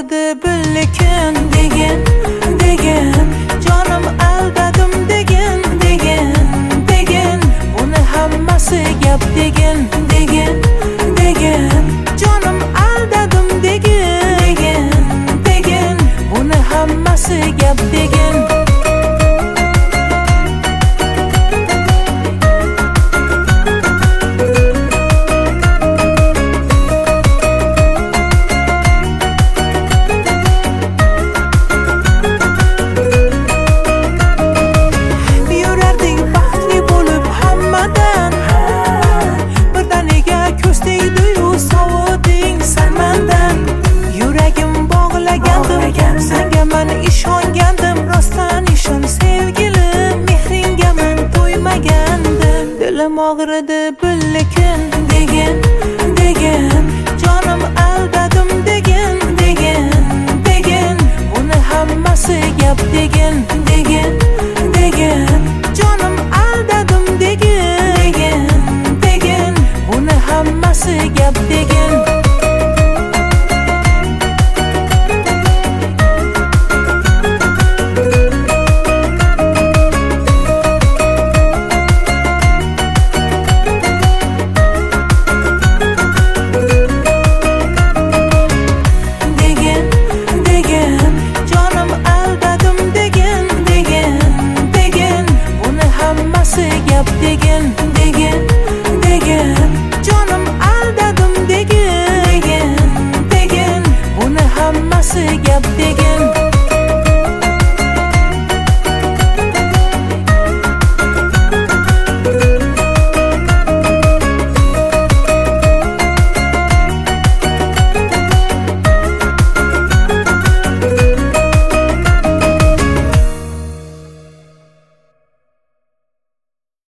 og'ridi lekin degin jonim aldadim degin buni hammasi gap degin jonim aldadim degin buni hammasi gap degin senga men ishongandim rostdan ishon sevgilim mehringga men to'ymagandim dilim og'ridi lekin degin jonim aldadim degin buni hammasi gap degin